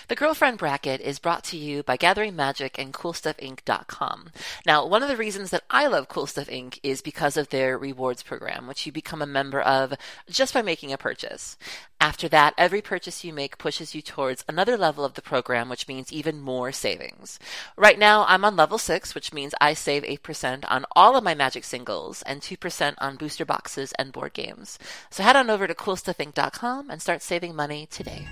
The Girlfriend Bracket is brought to you by Gathering Magic and CoolStuffInc.com. Now, one of the reasons that I love Cool Stuff Inc. is because of their rewards program, which you become a member of just by making a purchase. After that, every purchase you make pushes you towards another level of the program, which means even more savings. Right now, I'm on level 6, which means I save 8% on all of my Magic singles and 2% on booster boxes and board games. So head on over to CoolStuffInc.com and start saving money today.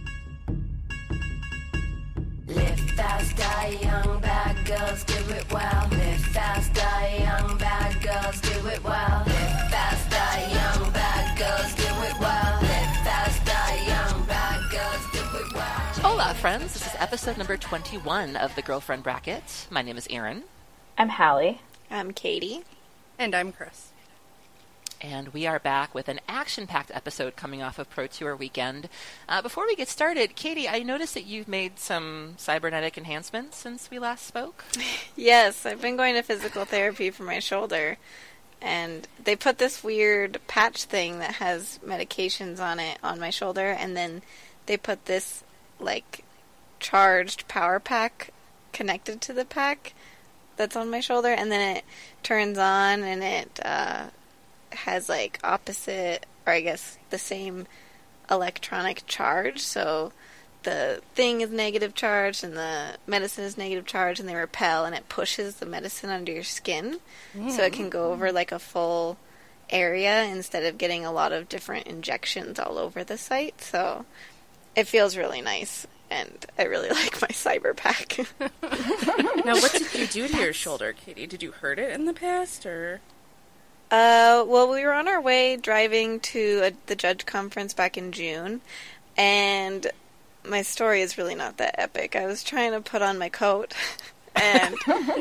Live fast, die young, bad girls do it well. Live fast, die young, bad girls do it well. Live fast, die young, bad girls do it well. Live fast, die young, bad girls do it well. Hola, friends. This is episode number 21 of The Girlfriend Bracket. My name is Erin. I'm Hallie. I'm Katie. And I'm Chris. And we are back with an action-packed episode coming off of Pro Tour weekend. Before we get started, Katie, I noticed that you've made some cybernetic enhancements since we last spoke. Yes, I've been going to physical therapy for my shoulder, and they put this weird patch thing that has medications on it on my shoulder, and then they put this, like, charged power pack connected to the pack that's on my shoulder, and then it turns on, and it, has like opposite, or I guess the same electronic charge, so the thing is negative charge and the medicine is negative charge, and they repel, and it pushes the medicine under your skin so it can go over like a full area instead of getting a lot of different injections all over the site. So it feels really nice, and I really like my cyber pack. Now, what did you do to your shoulder, Katie? Did you hurt it in the past, or? Well, we were on our way driving to the judge conference back in June, and my story is really not that epic. I was trying to put on my coat, and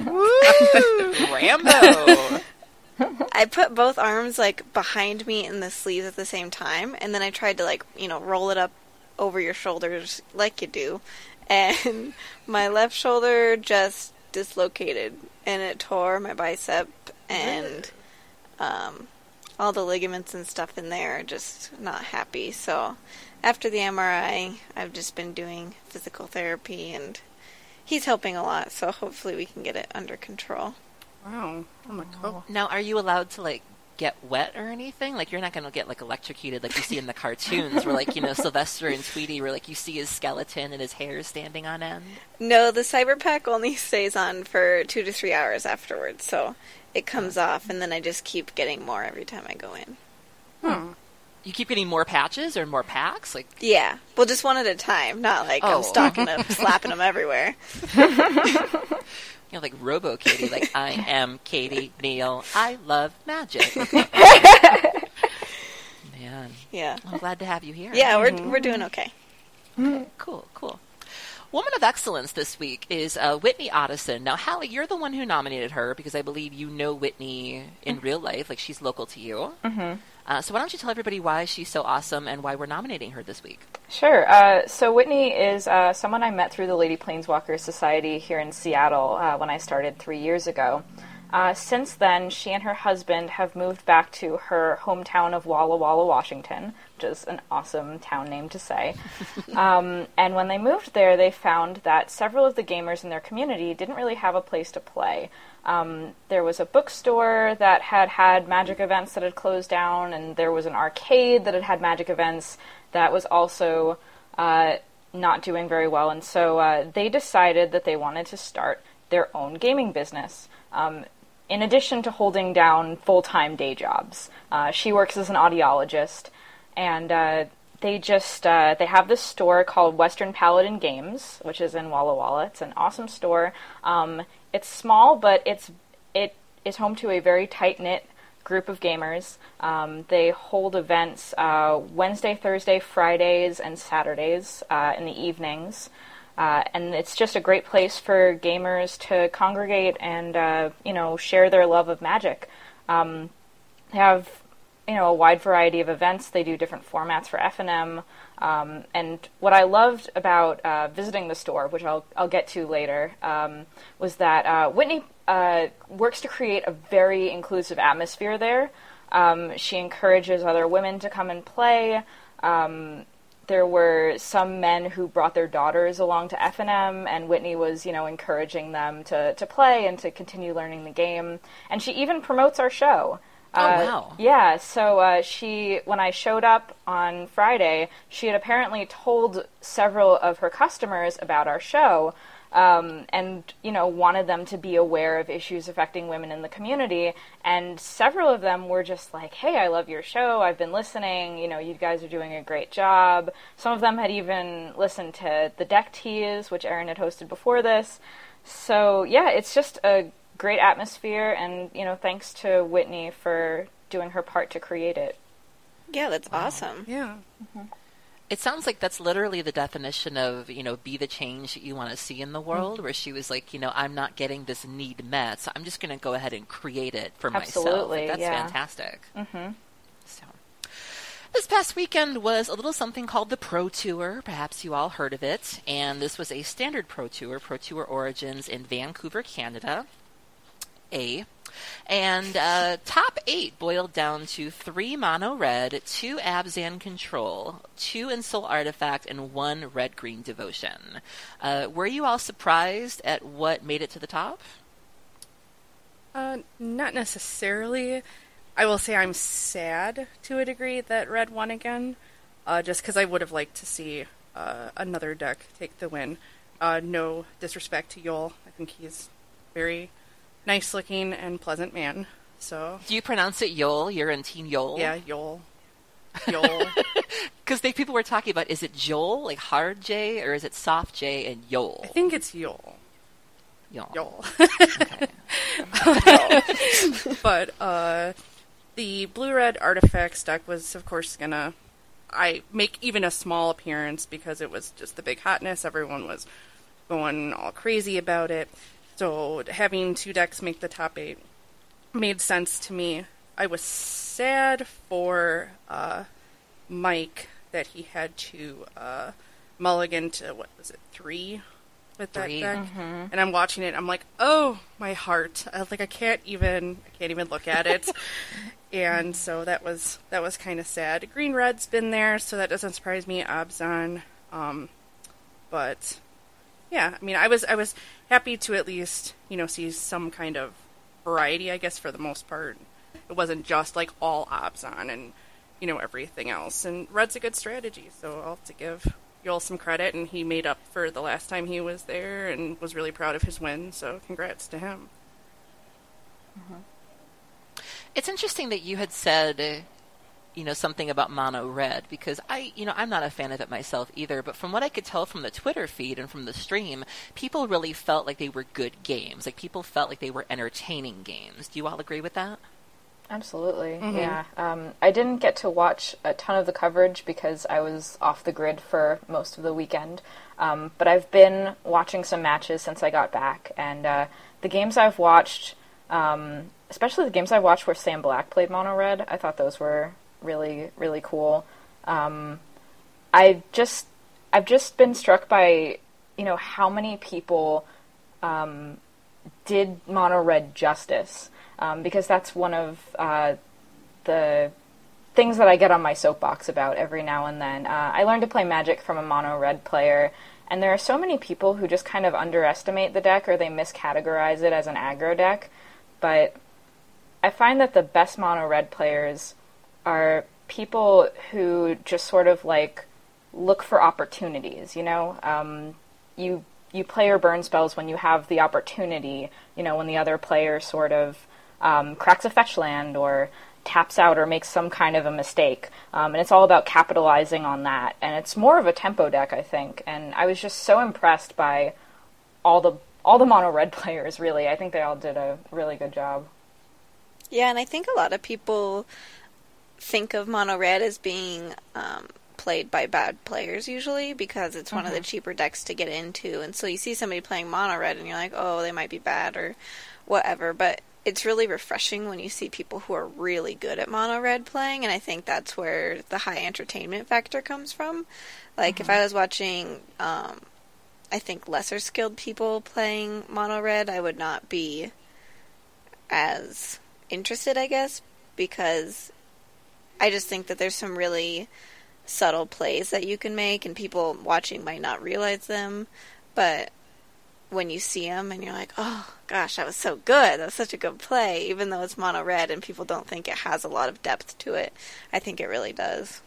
Rambo! I put both arms, like, behind me in the sleeves at the same time, and then I tried to, like, roll it up over your shoulders like you do, and my left shoulder just dislocated, and it tore my bicep, and all the ligaments and stuff in there are just not happy. So after the MRI, I've just been doing physical therapy, and he's helping a lot, so hopefully we can get it under control. Wow. Oh my God. Now, are you allowed to, like, get wet or anything? Like, you're not going to get, like, electrocuted like you see in the cartoons where, like, Sylvester and Tweety, where, like, you see his skeleton and his hair standing on end? No, the cyber pack only stays on for 2 to 3 hours afterwards, so it comes off, and then I just keep getting more every time I go in. You keep getting more patches or more packs? Like, yeah. Well, just one at a time, not like I'm stocking them, slapping them everywhere. Like Robo Katie, like, I am Katie Neal. I love magic. Man. Yeah. I'm glad to have you here. Yeah, we're doing okay. Cool. Woman of Excellence this week is Whitney Otteson. Now, Hallie, you're the one who nominated her because I believe you know Whitney in real life. Like, she's local to you. Mm-hmm. So why don't you tell everybody why she's so awesome and why we're nominating her this week? Sure. So Whitney is someone I met through the Lady Planeswalker Society here in Seattle when I started 3 years ago. Since then, she and her husband have moved back to her hometown of Walla Walla, Washington, which is an awesome town name to say. And when they moved there, they found that several of the gamers in their community didn't really have a place to play. There was a bookstore that had Magic events that had closed down, and there was an arcade that had Magic events that was also not doing very well. And so they decided that they wanted to start their own gaming business. In addition to holding down full-time day jobs. She works as an audiologist, and they have this store called Western Paladin Games, which is in Walla Walla. It's an awesome store. It's small, but it is home to a very tight-knit group of gamers. They hold events Wednesday, Thursday, Fridays, and Saturdays in the evenings. And it's just a great place for gamers to congregate and, share their love of Magic. They have, a wide variety of events. They do different formats for F&M. And what I loved about visiting the store, which I'll get to later, was that Whitney works to create a very inclusive atmosphere there. She encourages other women to come and play. there were some men who brought their daughters along to F&M, and Whitney was, encouraging them to play and to continue learning the game. And she even promotes our show. Wow. Yeah, so when I showed up on Friday, she had apparently told several of her customers about our show, and, wanted them to be aware of issues affecting women in the community. And several of them were just like, hey, I love your show. I've been listening. You guys are doing a great job. Some of them had even listened to the Deck Tease, which Erin had hosted before this. So, yeah, it's just a great atmosphere, and, thanks to Whitney for doing her part to create it. Yeah, that's awesome. Yeah. Mm-hmm. It sounds like that's literally the definition of, be the change that you want to see in the world, where she was like, I'm not getting this need met, so I'm just going to go ahead and create it for myself. Absolutely, That's yeah. fantastic. Mm-hmm. So, this past weekend was a little something called the Pro Tour. Perhaps you all heard of it. And this was a standard Pro Tour Origins in Vancouver, Canada. And top 8 boiled down to 3 Mono Red, 2 Abzan Control, 2 Ensoul Artifact, and 1 Red Green Devotion. Were you all surprised at what made it to the top? Not necessarily. I will say I'm sad to a degree that Red won again, just because I would have liked to see another deck take the win. No disrespect to Yol. I think he's very nice-looking and pleasant man. So Do you pronounce it Yol? You're in Team Yol? yeah, Yol. Yol. Because people were talking about, is it Joel, like hard J, or is it soft J and Yol? I think it's Yol. Yol. Yol. Okay. But the blue-red artifacts deck was, of course, gonna make even a small appearance because it was just the big hotness. Everyone was going all crazy about it. So having 2 decks make the top 8 made sense to me. I was sad for Mike that he had to mulligan to, 3 with that 3. deck. Mm-hmm. And I'm watching it, I'm like, oh, my heart. I can't even look at it. And so that was kind of sad. Green Red's been there, so that doesn't surprise me. Abzan. But yeah, I mean, I was happy to at least, see some kind of variety, I guess, for the most part. It wasn't just like all Abzan and, everything else. And Red's a good strategy, so I'll have to give Yol some credit, and he made up for the last time he was there and was really proud of his win, so congrats to him. Mm-hmm. It's interesting that you had said, something about Mono Red, because I'm not a fan of it myself either, but from what I could tell from the Twitter feed and from the stream, people really felt like they were good games. Like, people felt like they were entertaining games. Do you all agree with that? Absolutely, Mm-hmm. yeah. I didn't get to watch a ton of the coverage because I was off the grid for most of the weekend, but I've been watching some matches since I got back, and the games I've watched, especially the games I watched where Sam Black played Mono Red, I thought those were really, really cool. I've just been struck by, how many people did Mono Red justice. Because that's one of the things that I get on my soapbox about every now and then. I learned to play Magic from a Mono Red player, and there are so many people who just kind of underestimate the deck or they miscategorize it as an aggro deck. But I find that the best Mono Red players are people who just sort of like look for opportunities, you play your burn spells when you have the opportunity, when the other player sort of cracks a fetch land or taps out or makes some kind of a mistake. And it's all about capitalizing on that. And it's more of a tempo deck, I think. And I was just so impressed by all the Mono Red players, really. I think they all did a really good job. Yeah, and I think a lot of people think of Mono Red as being played by bad players usually because it's one of the cheaper decks to get into. And so you see somebody playing Mono Red and you're like, oh, they might be bad or whatever. But it's really refreshing when you see people who are really good at Mono Red playing, and I think that's where the high entertainment factor comes from. Like, if I was watching, I think, lesser skilled people playing Mono Red, I would not be as interested, I guess, because I just think that there's some really subtle plays that you can make, and people watching might not realize them, but when you see them and you're like, oh gosh, that was so good, that was such a good play, even though it's mono red and people don't think it has a lot of depth to it, I think it really does.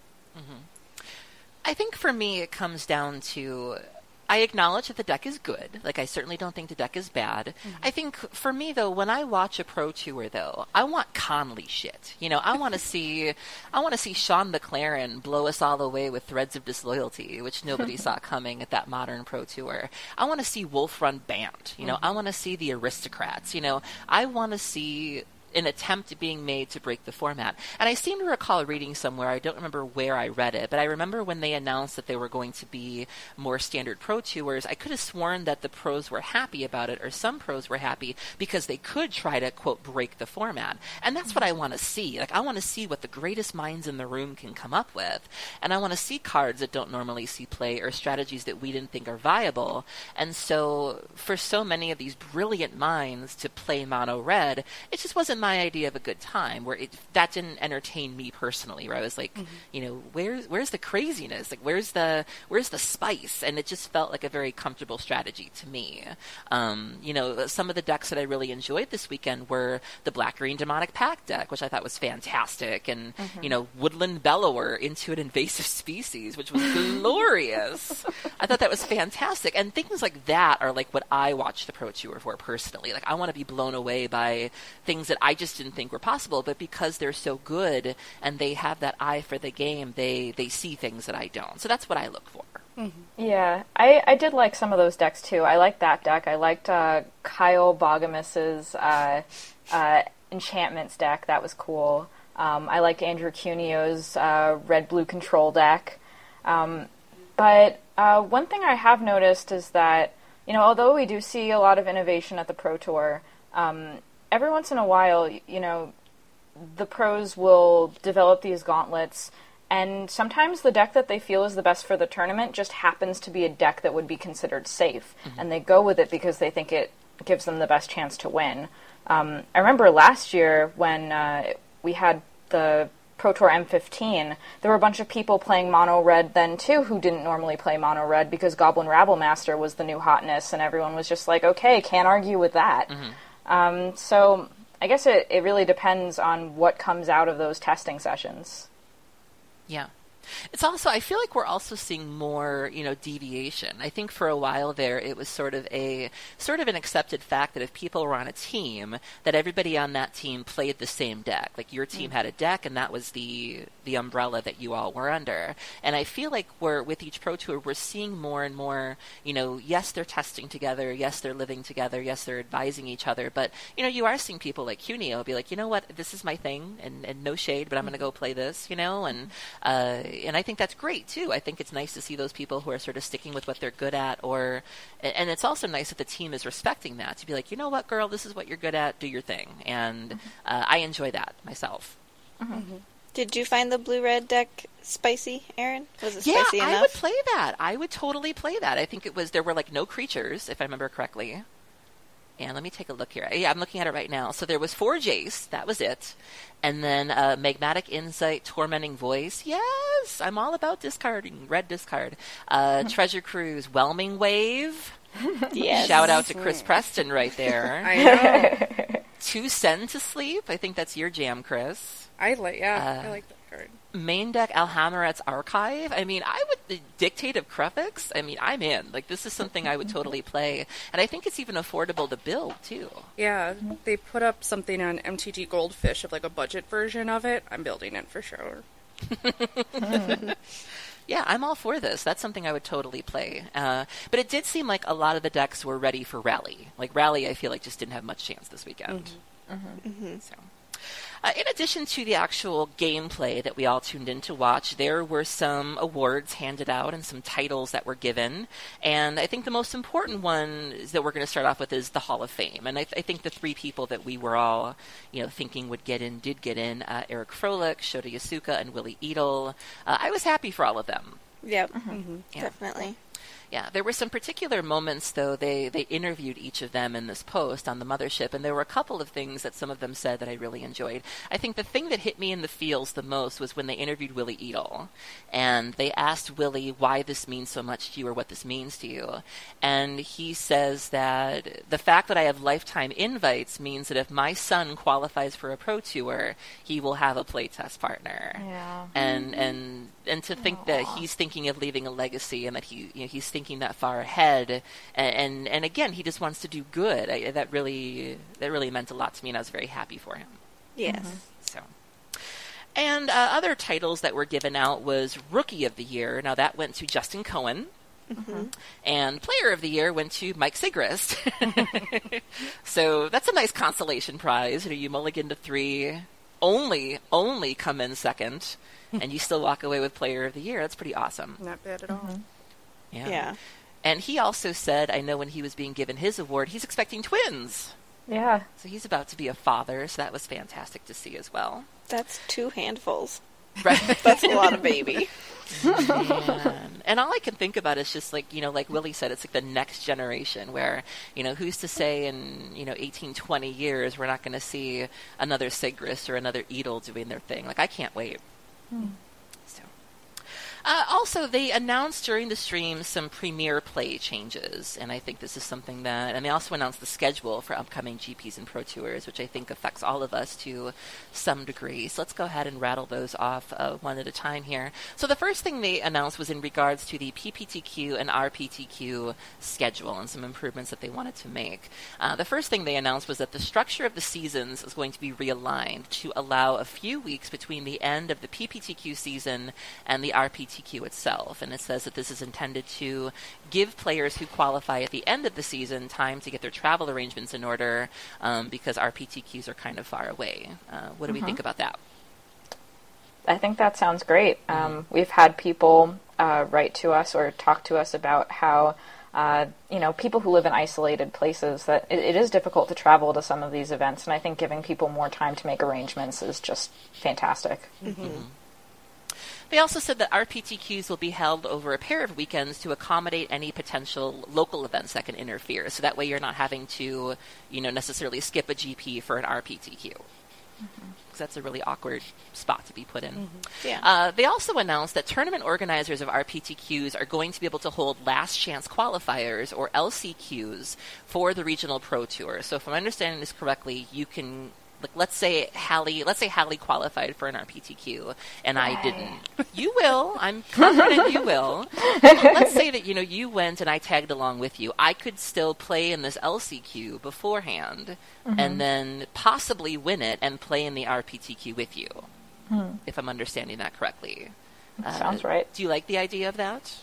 I think for me it comes down to, I acknowledge that the deck is good. Like, I certainly don't think the deck is bad. I think for me, though, when I watch a Pro Tour, though, I want Conley shit. You know, I want to see Sean McLaren blow us all away with Threads of Disloyalty, which nobody saw coming at that modern Pro Tour. I want to see Wolf Run Band. You know, I want to see the Aristocrats. You know, I want to see an attempt being made to break the format. And I seem to recall reading somewhere, I don't remember where I read it, but I remember when they announced that they were going to be more standard Pro Tours, I could have sworn that the pros were happy about it, or some pros were happy, because they could try to, quote, break the format. And that's what I want to see. Like, I want to see what the greatest minds in the room can come up with. And I want to see cards that don't normally see play, or strategies that we didn't think are viable. And so, for so many of these brilliant minds to play mono red, it just wasn't my idea of a good time, where that didn't entertain me personally, where I was like, you know, where's the craziness? Like, where's the spice? And it just felt like a very comfortable strategy to me. You know, some of the decks that I really enjoyed this weekend were the Black-Green Demonic Pact deck, which I thought was fantastic, and, you know, Woodland Bellower into an Invasive Species, which was glorious. I thought that was fantastic. And things like that are like what I watch the Pro Tour for personally. Like, I want to be blown away by things that I just didn't think were possible, but because they're so good and they have that eye for the game, they see things that I don't. So that's what I look for. Yeah, I did like some of those decks too. I liked that deck. I liked Kyle Bogamis's Enchantments deck. That was cool. I liked Andrew Cuneo's red-blue control deck. But one thing I have noticed is that, you know, although we do see a lot of innovation at the Pro Tour, every once in a while, you know, the pros will develop these gauntlets, and sometimes the deck that they feel is the best for the tournament just happens to be a deck that would be considered safe, and they go with it because they think it gives them the best chance to win. I remember last year when we had the Pro Tour M15, there were a bunch of people playing mono red then too who didn't normally play mono red because Goblin Rabblemaster was the new hotness, and everyone was just like, okay, can't argue with that. So I guess it really depends on what comes out of those testing sessions. Yeah. It's also, I feel like we're also seeing more, you know, deviation. I think for a while there, it was sort of an accepted fact that if people were on a team, that everybody on that team played the same deck. Like, your team had a deck, and that was the umbrella that you all were under. And I feel like with each Pro Tour, we're seeing more and more, you know, yes, they're testing together, yes, they're living together, yes, they're advising each other, but, you know, you are seeing people like Cuneo be like, you know what, this is my thing, and no shade, but I'm going to go play this, you know, and I think that's great too. I think it's nice to see those people who are sort of sticking with what they're good at, and it's also nice that the team is respecting that, to be like, you know what, girl, this is what you're good at, do your thing. And I enjoy that myself. Did you find the blue-red deck spicy, Aaron? Was it spicy enough? I would play that. I would totally play that. I think there were like no creatures, if I remember correctly. And let me take a look here. Yeah, I'm looking at it right now. So there was 4 Jace. That was it. And then Magmatic Insight, Tormenting Voice. Yes! I'm all about discarding. Red discard. Treasure Cruise, Whelming Wave. Yes. Shout out to Chris Preston right there. I know. 2 Send to Sleep. I think that's your jam, Chris. I like that card. Main deck Alhammaret's Archive. I mean, the Dictate of Krufix. I mean, I'm in. Like, this is something I would totally play. And I think it's even affordable to build, too. Yeah, they put up something on MTG Goldfish of like a budget version of it. I'm building it for sure. Yeah, I'm all for this. That's something I would totally play. But it did seem like a lot of the decks were ready for Rally. Like, Rally, I feel like, just didn't have much chance this weekend. So. In addition to the actual gameplay that we all tuned in to watch, there were some awards handed out and some titles that were given. And I think the most important one that we're going to start off with is the Hall of Fame. And I think the 3 people that we were all, you know, thinking would get in did get in. Eric Froelich, Shota Yasuka, and Willie Edel. I was happy for all of them. Yep, definitely. Yeah, there were some particular moments, though. They interviewed each of them in this post on the mothership, and there were a couple of things that some of them said that I really enjoyed. I think the thing that hit me in the feels the most was when they interviewed Willie Edel, and they asked Willie why this means so much to you or what this means to you. And he says that the fact that I have lifetime invites means that if my son qualifies for a pro tour, he will have a playtest partner. Yeah. And to think that he's thinking of leaving a legacy and that he's thinking that far ahead, and again, he just wants to do good. That really meant a lot to me, and I was very happy for him. Yes. So, and other titles that were given out was Rookie of the Year. Now that went to Justin Cohen. And Player of the Year went to Mike Sigrist. So that's a nice consolation prize. You mulligan to 3, only come in second, and you still walk away with Player of the Year. That's pretty awesome. Not bad at all. Yeah. And he also said, I know when he was being given his award, he's expecting twins. Yeah. So he's about to be a father, so that was fantastic to see as well. That's 2 handfuls. Right. That's a lot of baby. Man. And all I can think about is just like Willie said, it's like the next generation where, who's to say in, 18, 20 years we're not going to see another Sigrist or another Edel doing their thing. Like, I can't wait. So. Also, they announced during the stream some Premier Play changes, and I think this is something that... And they also announced the schedule for upcoming GPs and Pro Tours, which I think affects all of us to some degree. So let's go ahead and rattle those off one at a time here. So the first thing they announced was in regards to the PPTQ and RPTQ schedule and some improvements that they wanted to make. The first thing they announced was that the structure of the seasons is going to be realigned to allow a few weeks between the end of the PPTQ season and the RPTQ itself, and it says that this is intended to give players who qualify at the end of the season time to get their travel arrangements in order, because RPTQs are kind of far away. What do we think about that? I think that sounds great. We've had people write to us or talk to us about how people who live in isolated places, that it is difficult to travel to some of these events, and I think giving people more time to make arrangements is just fantastic. They also said that RPTQs will be held over a pair of weekends to accommodate any potential local events that can interfere. So that way you're not having to, necessarily skip a GP for an RPTQ. Because that's a really awkward spot to be put in. Yeah. They also announced that tournament organizers of RPTQs are going to be able to hold last chance qualifiers, or LCQs, for the regional pro tour. So if I'm understanding this correctly, you can... Let's say Hallie qualified for an RPTQ, and I didn't. You will. I'm confident you will. Let's say that, you went and I tagged along with you. I could still play in this LCQ beforehand, and then possibly win it and play in the RPTQ with you, if I'm understanding that correctly. Sounds right. Do you like the idea of that?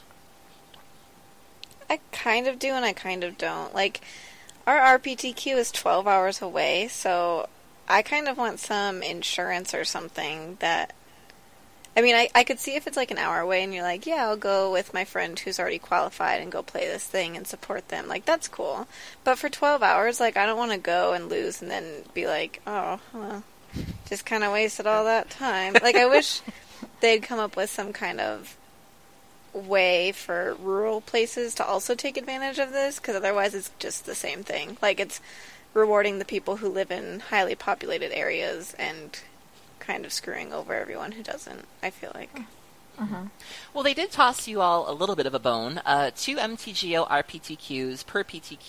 I kind of do, and I kind of don't. Like, our RPTQ is 12 hours away, so... I kind of want some insurance or something that... I mean, I could see if it's like an hour away and you're like, yeah, I'll go with my friend who's already qualified and go play this thing and support them. Like, that's cool. But for 12 hours, like, I don't want to go and lose and then be like, oh, well, just kind of wasted all that time. Like, I wish they'd come up with some kind of way for rural places to also take advantage of this, because otherwise it's just the same thing. Like, it's rewarding the people who live in highly populated areas and kind of screwing over everyone who doesn't, I feel like. Well, they did toss you all a little bit of a bone. 2 MTGO RPTQs per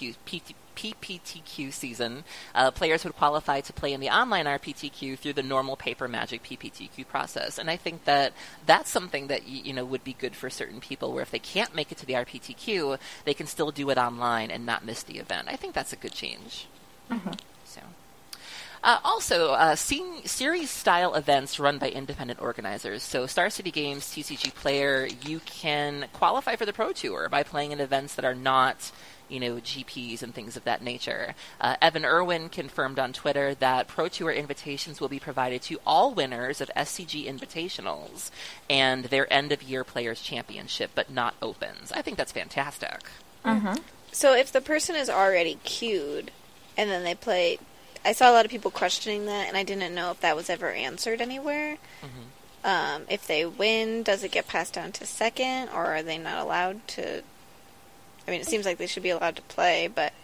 PPTQ season. Players would qualify to play in the online RPTQ through the normal paper Magic PPTQ process. And I think that that's something that would be good for certain people, where if they can't make it to the RPTQ, they can still do it online and not miss the event. I think that's a good change. So. Also, series-style events run by independent organizers. So Star City Games, TCG Player, you can qualify for the Pro Tour by playing in events that are not, GPs and things of that nature. Evan Irwin confirmed on Twitter that Pro Tour invitations will be provided to all winners of SCG Invitationals and their end-of-year Players' Championship, but not Opens. I think that's fantastic. So if the person is already queued and then they play... I saw a lot of people questioning that, and I didn't know if that was ever answered anywhere. If they win, does it get passed down to second, or are they not allowed to I mean, it seems like they should be allowed to play, but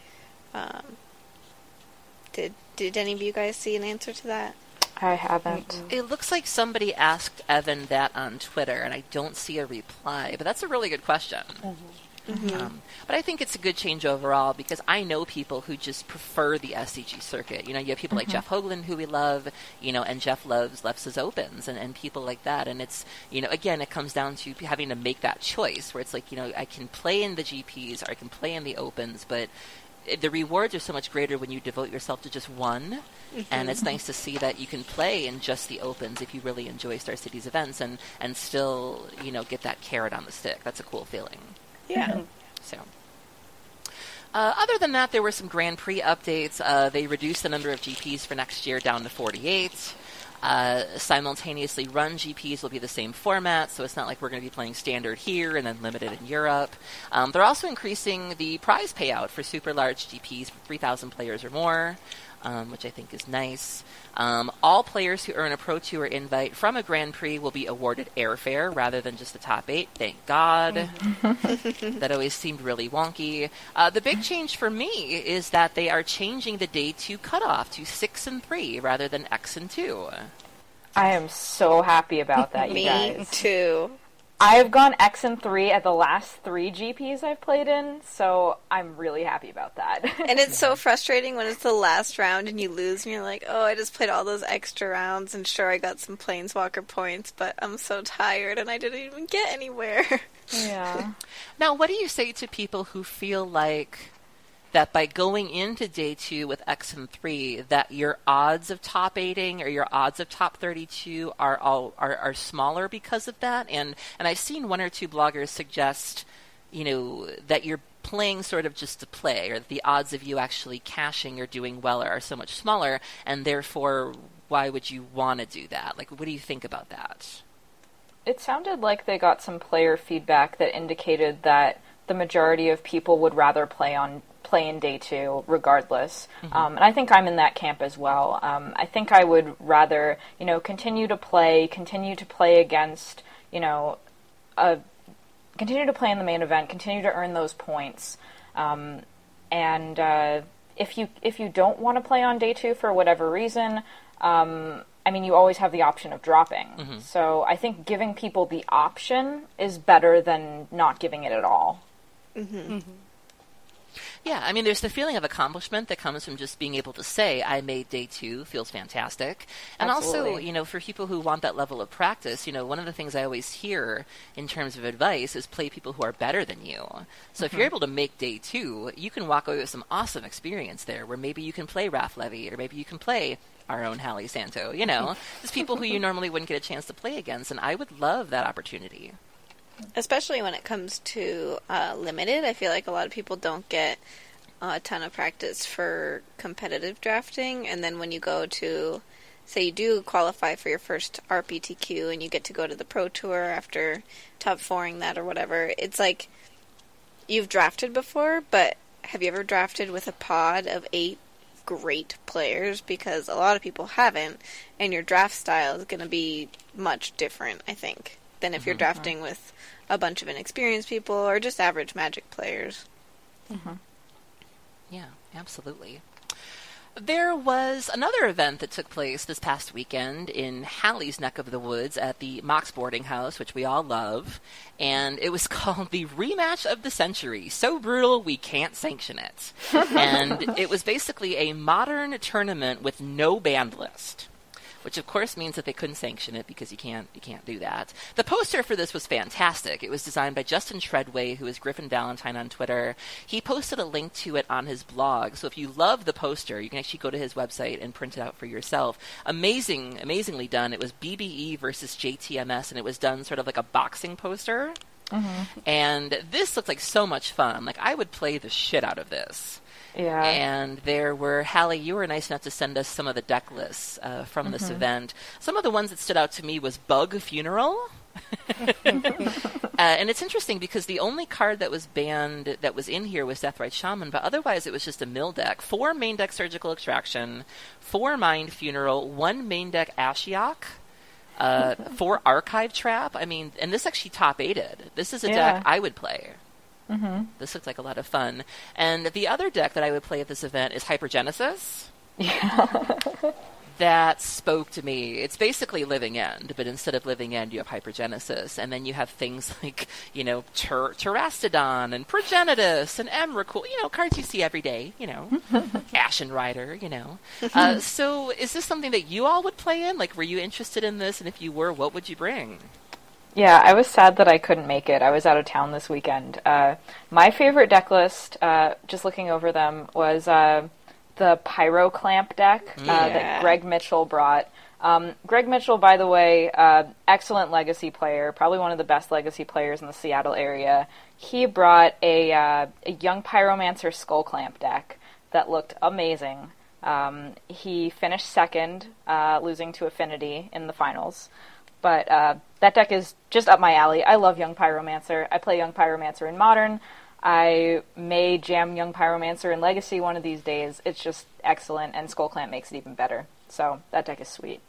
did any of you guys see an answer to that? I haven't. It looks like somebody asked Evan that on Twitter, and I don't see a reply, but that's a really good question. But I think it's a good change overall because I know people who just prefer the SCG circuit. You know, you have people like Jeff Hoagland who we love, you know, and Jeff loves Lefts' Opens and people like that. And it's, you know, again, it comes down to having to make that choice where it's like, you know, I can play in the GPs or I can play in the Opens, but the rewards are so much greater when you devote yourself to just one. And it's nice to see that you can play in just the Opens if you really enjoy Star City's events and still, you know, get that carrot on the stick. That's a cool feeling. Yeah. So, other than that, there were some Grand Prix updates. They reduced the number of GPs for next year down to 48. Simultaneously run GPs will be the same format, so it's not like we're going to be playing standard here and then limited in Europe. They're also increasing the prize payout for super large GPs for 3,000 players or more, which I think is nice. All players who earn a Pro Tour invite from a Grand Prix will be awarded airfare rather than just the top 8. Thank God. That always seemed really wonky. The big change for me is that they are changing the day 2 cutoff to 6 and 3 rather than X and 2. I am so happy about that, you guys. Me too. I've gone X and 3 at the last 3 GPs I've played in, so I'm really happy about that. And it's so frustrating when it's the last round and you lose and you're like, oh, I just played all those extra rounds and sure I got some Planeswalker points, but I'm so tired and I didn't even get anywhere. Yeah. Now, what do you say to people who feel like that by going into day 2 with X and 3, that your odds of top 8ing or your odds of top 32 are smaller because of that? And I've seen one or two bloggers suggest, you know, that you're playing sort of just to play, or that the odds of you actually cashing or doing well are so much smaller, and therefore, why would you want to do that? Like, what do you think about that? It sounded like they got some player feedback that indicated that the majority of people would rather play in day 2 regardless. And I think I'm in that camp as well. I think I would rather, you know, continue to play against, you know, continue to play in the main event, continue to earn those points. And if you don't want to play on day 2 for whatever reason, I mean, you always have the option of dropping. So I think giving people the option is better than not giving it at all. Yeah, I mean, there's the feeling of accomplishment that comes from just being able to say, I made day 2, feels fantastic. And Absolutely. also, you know, for people who want that level of practice, you know, one of the things I always hear in terms of advice is play people who are better than you. So if you're able to make day 2, you can walk away with some awesome experience there, where maybe you can play Raph Levy, or maybe you can play our own Hallie Santo, you know, just people who you normally wouldn't get a chance to play against, and I would love that opportunity. Especially when it comes to limited, I feel like a lot of people don't get a ton of practice for competitive drafting, and then when you go to, say you do qualify for your first RPTQ and you get to go to the Pro Tour after top 4ing that or whatever, it's like you've drafted before, but have you ever drafted with a pod of 8 great players? Because a lot of people haven't, and your draft style is going to be much different, I think, than if you're drafting with a bunch of inexperienced people or just average Magic players. Yeah, absolutely. There was another event that took place this past weekend in Hallie's neck of the woods at the Mox Boarding House, which we all love, and it was called the Rematch of the Century. So brutal, we can't sanction it. And it was basically a modern tournament with no banned list, which of course means that they couldn't sanction it because you can't do that. The poster for this was fantastic. It was designed by Justin Treadway, who is Griffin Valentine on Twitter. He posted a link to it on his blog, so if you love the poster, you can actually go to his website and print it out for yourself. Amazingly done. It was BBE versus JTMS, and it was done sort of like a boxing poster. And this looked like so much fun. Like, I would play the shit out of this. Yeah. And there were, Hallie, you were nice enough to send us some of the deck lists from this event. Some of the ones that stood out to me was Bug Funeral. And it's interesting because the only card that was banned that was in here was Deathrite Shaman, but otherwise it was just a mill deck. 4 main deck Surgical Extraction, 4 Mind Funeral, 1 main deck Ashiok, 4 Archive Trap. I mean, and this actually top 8'd. This is a deck I would play. This looks like a lot of fun. And the other deck that I would play at this event is Hypergenesis. That spoke to me. It's basically Living End, but instead of Living End, you have Hypergenesis. And then you have things like, Terastodon and Progenitus and Emrakul, cards you see every day, Ashen Rider, So is this something that you all would play in? Like, were you interested in this? And if you were, what would you bring? Yeah, I was sad that I couldn't make it. I was out of town this weekend. My favorite deck list, just looking over them, was the Pyro Clamp deck that Greg Mitchell brought. Greg Mitchell, by the way, excellent Legacy player, probably one of the best Legacy players in the Seattle area. He brought a Young Pyromancer Skull Clamp deck that looked amazing. He finished second, losing to Affinity in the finals. But that deck is just up my alley. I love Young Pyromancer. I play Young Pyromancer in Modern. I may jam Young Pyromancer in Legacy one of these days. It's just excellent, and Skull Clamp makes it even better. So that deck is sweet.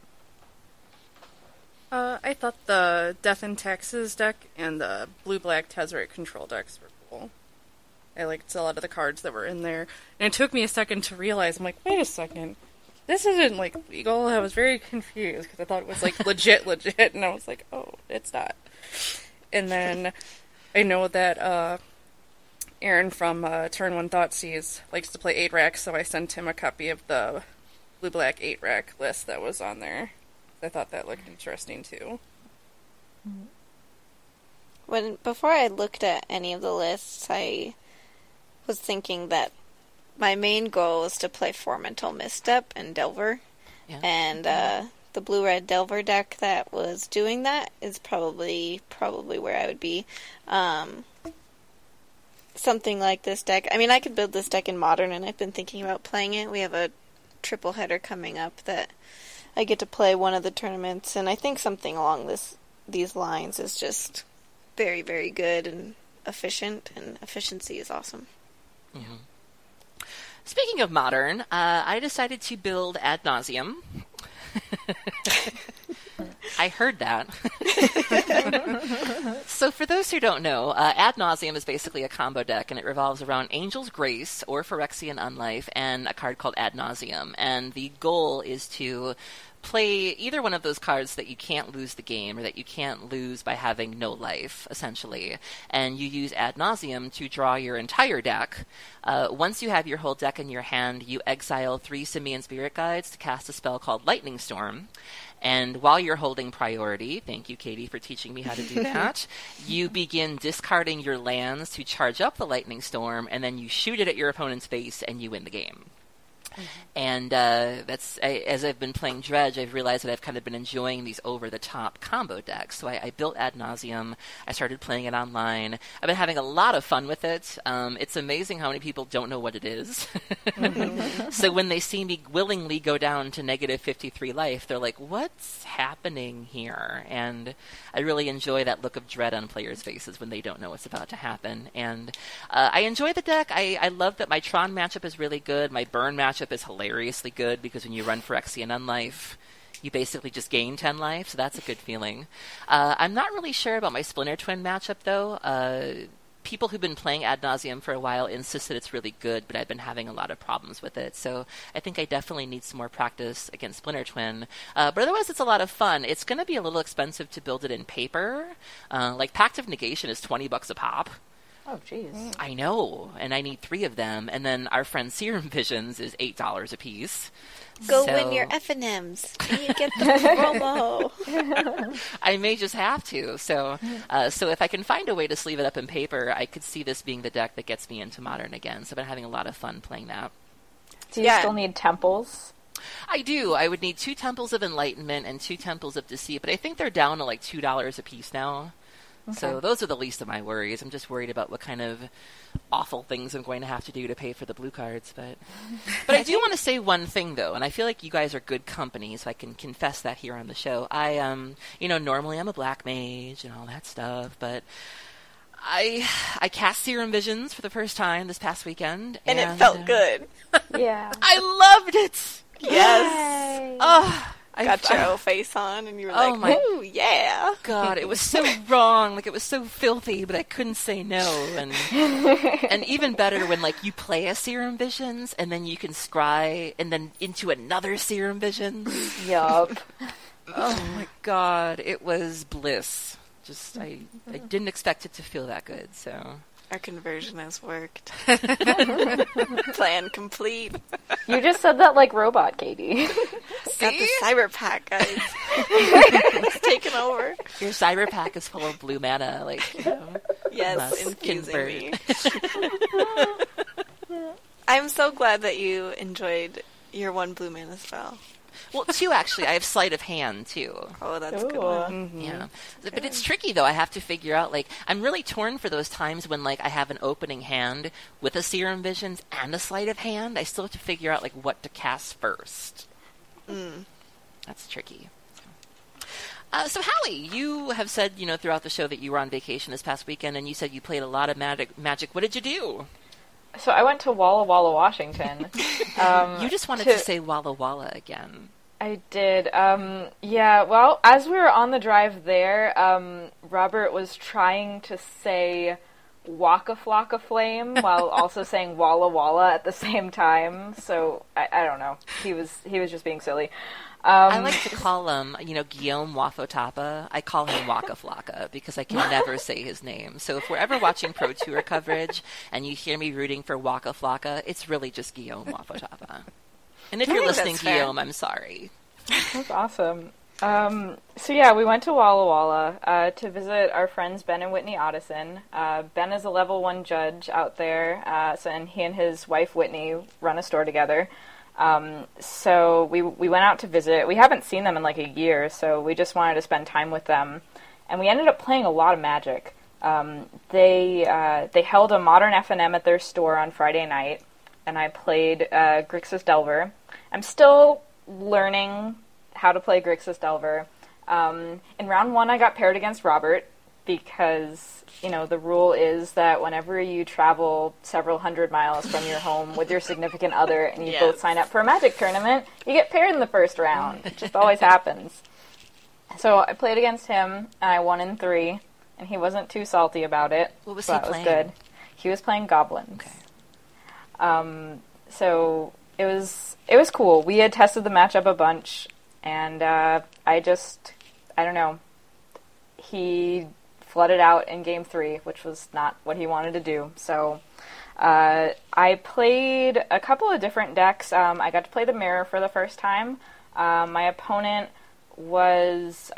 I thought the Death in Taxes deck and the Blue-Black Tezzeret control decks were cool. I liked a lot of the cards that were in there. And it took me a second to realize, I'm like, wait a second. This isn't, legal. I was very confused because I thought it was, legit, and I was like, oh, it's not. And then I know that Aaron from Turn 1 Thoughtseize likes to play 8-Rack, so I sent him a copy of the Blue-Black 8-Rack list that was on there. I thought that looked interesting, too. Before I looked at any of the lists, I was thinking that my main goal was to play Formental Misstep and Delver. Yeah. And the blue-red Delver deck that was doing that is probably where I would be. Something like this deck. I mean, I could build this deck in Modern, and I've been thinking about playing it. We have a triple header coming up that I get to play one of the tournaments, and I think something along these lines is just very, very good and efficient, and efficiency is awesome. Mm-hmm. Speaking of Modern, I decided to build Ad Nauseam. I heard that. So for those who don't know, Ad Nauseam is basically a combo deck, and it revolves around Angel's Grace or Phyrexian Unlife and a card called Ad Nauseam. And the goal is to play either one of those cards that you can't lose the game or that you can't lose by having no life, essentially. And you use Ad Nauseam to draw your entire deck. Once you have your whole deck in your hand, you exile 3 Simian Spirit Guides to cast a spell called Lightning Storm. And while you're holding priority, thank you, Katie, for teaching me how to do that, you begin discarding your lands to charge up the Lightning Storm, and then you shoot it at your opponent's face, and you win the game. Mm-hmm. And as I've been playing Dredge, I've realized that I've kind of been enjoying these over-the-top combo decks. So I built Ad Nauseam. I started playing it online. I've been having a lot of fun with it. It's amazing how many people don't know what it is. Mm-hmm. So when they see me willingly go down to negative 53 life, they're like, what's happening here? And I really enjoy that look of dread on players' faces when they don't know what's about to happen. And I enjoy the deck. I love that my Tron matchup is really good. My Burn matchup is hilariously good because when you run Phyrexian Unlife, you basically just gain 10 life, so that's a good feeling. I'm not really sure about my Splinter Twin matchup, though. People who've been playing Ad Nauseam for a while insist that it's really good, but I've been having a lot of problems with it, so I think I definitely need some more practice against Splinter Twin. But otherwise, it's a lot of fun. It's going to be a little expensive to build it in paper. Pact of Negation is $20 a pop. Oh, jeez. I know, and I need 3 of them, and then our friend Serum Visions is $8 a piece. Go win your F&Ms, and you get the promo. I may just have to. So if I can find a way to sleeve it up in paper, I could see this being the deck that gets me into Modern again. So I've been having a lot of fun playing that. Do you still need temples? I do. I would need 2 Temples of Enlightenment and 2 Temples of Deceit, but I think they're down to like $2 a piece now. Okay. So those are the least of my worries. I'm just worried about what kind of awful things I'm going to have to do to pay for the blue cards. But I do want to say one thing, though, and I feel like you guys are good company, so I can confess that here on the show. I, normally I'm a black mage and all that stuff, but I cast Serum Visions for the first time this past weekend. And it felt good. Yeah. I loved it! Yes. Oh, got your old face on, and you were Oh like, my "Ooh, yeah!" God, it was so wrong. Like, it was so filthy, but I couldn't say no. And even better when, like, you play a Serum Visions, and then you can scry, and then into another Serum Visions. Yup. Oh my God, it was bliss. Just, I didn't expect it to feel that good, so... Our conversion has worked. Plan complete. You just said that like robot, Katie. Got the cyber pack, guys. It's taken over. Your cyber pack is full of blue mana, like, you know. Yes, must infusing convert. me. I'm so glad that you enjoyed your one blue mana spell. Well, 2, actually. I have Sleight of Hand, too. Oh, that's a good Ooh. one. Yeah. But it's tricky, though. I have to figure out, like, I'm really torn for those times when, like, I have an opening hand with a Serum Visions and a Sleight of Hand. I still have to figure out, like, what to cast first. That's tricky. So, Hallie, you have said, you know, throughout the show that you were on vacation this past weekend, and you said you played a lot of Magic. What did you do? So I went to Walla Walla, Washington. You just wanted to say Walla Walla again. I did. Yeah, well, as we were on the drive there, Robert was trying to say Waka Flocka Flame while also saying Walla Walla at the same time. So, I don't know. He was just being silly. I like to call him, you know, Guillaume Wafotapa. I call him Waka Flocka because I can never say his name. So if we're ever watching Pro Tour coverage and you hear me rooting for Waka Flocka, it's really just Guillaume Wafotapa. And if you're listening, that's fair. Guillaume, I'm sorry. That's awesome. So yeah, we went to Walla Walla to visit our friends Ben and Whitney Otteson. Ben is a level 1 judge out there, and he and his wife Whitney run a store together. So we went out to visit. We haven't seen them in like a year, so we just wanted to spend time with them. And we ended up playing a lot of Magic. They held a modern FNM at their store on Friday night, and I played Grixis Delver. I'm still learning how to play Grixis Delver. In round 1, I got paired against Robert because, you know, the rule is that whenever you travel several hundred miles from your home with your significant other and you both sign up for a Magic tournament, you get paired in the first round. It just always happens. So I played against him, and I won in 3, and he wasn't too salty about it. What was so he that playing? was good. He was playing Goblins. Okay. So it was cool. We had tested the matchup a bunch, and I don't know. He flooded out in game 3, which was not what he wanted to do. So I played a couple of different decks. I got to play the Mirror for the first time. My opponent was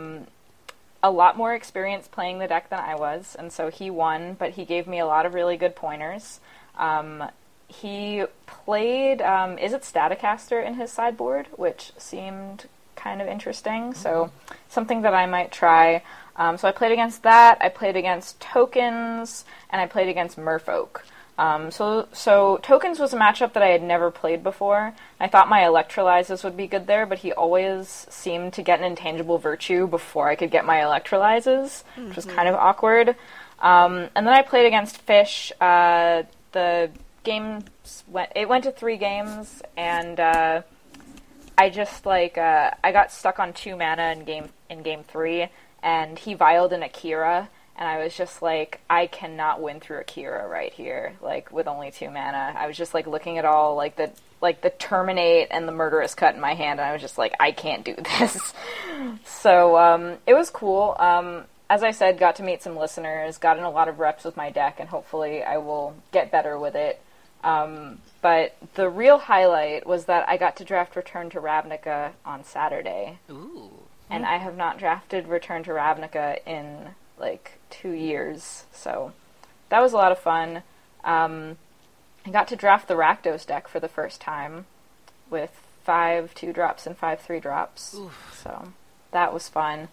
a lot more experienced playing the deck than I was, and so he won, but he gave me a lot of really good pointers. He played Izzet Staticaster in his sideboard, which seemed kind of interesting, so something that I might try. So I played against that, I played against Tokens, and I played against Merfolk. So Tokens was a matchup that I had never played before. I thought my Electrolyzes would be good there, but he always seemed to get an Intangible Virtue before I could get my Electrolyzes, which was kind of awkward. And then I played against Fish. The games went to 3 games, and I just I got stuck on 2 mana in game 3, and he vialed an Akira, and I was just like, I cannot win through Akira right here, like with only 2 mana. I was just like looking at all the Terminate and the Murderous Cut in my hand, and I was just like, I can't do this. So it was cool. As I said, got to meet some listeners, got in a lot of reps with my deck, and hopefully I will get better with it. But the real highlight was that I got to draft Return to Ravnica on Saturday. Ooh. And I have not drafted Return to Ravnica in, 2 years. So that was a lot of fun. I got to draft the Rakdos deck for the first time with 5 2-drops and 5 3-drops. Oof. So that was fun.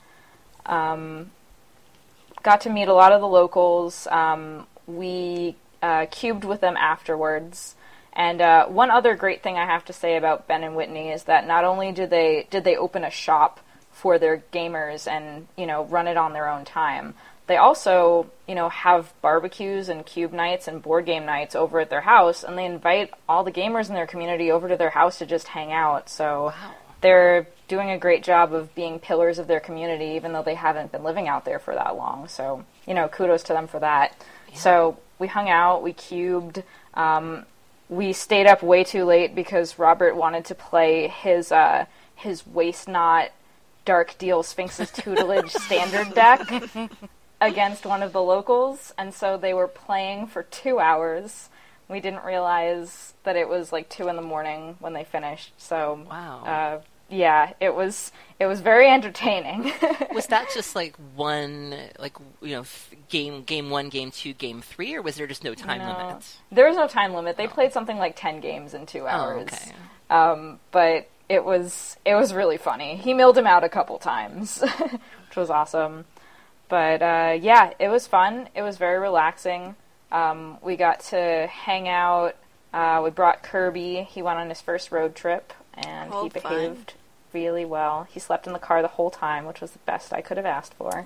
Got to meet a lot of the locals. We cubed with them afterwards. And one other great thing I have to say about Ben and Whitney is that not only did they open a shop for their gamers and, run it on their own time, they also, have barbecues and cube nights and board game nights over at their house, and they invite all the gamers in their community over to their house to just hang out. So they're doing a great job of being pillars of their community, even though they haven't been living out there for that long. So, kudos to them for that. Yeah. So we hung out, we cubed, we stayed up way too late because Robert wanted to play his Waste Not Dark Deal Sphinx's Tutelage standard deck against one of the locals, and so they were playing for 2 hours. We didn't realize that it was like 2 a.m. when they finished. So, wow. Yeah, it was very entertaining. Was that just like one, game 1, game 2, game 3, or was there just no time limit? There was no time limit. They played something like 10 games in 2 hours. Oh, okay. But it was really funny. He milled him out a couple times, which was awesome. But yeah, it was fun. It was very relaxing. We got to hang out. We brought Kirby. He went on his first road trip, and he behaved really well. He slept in the car the whole time, which was the best I could have asked for.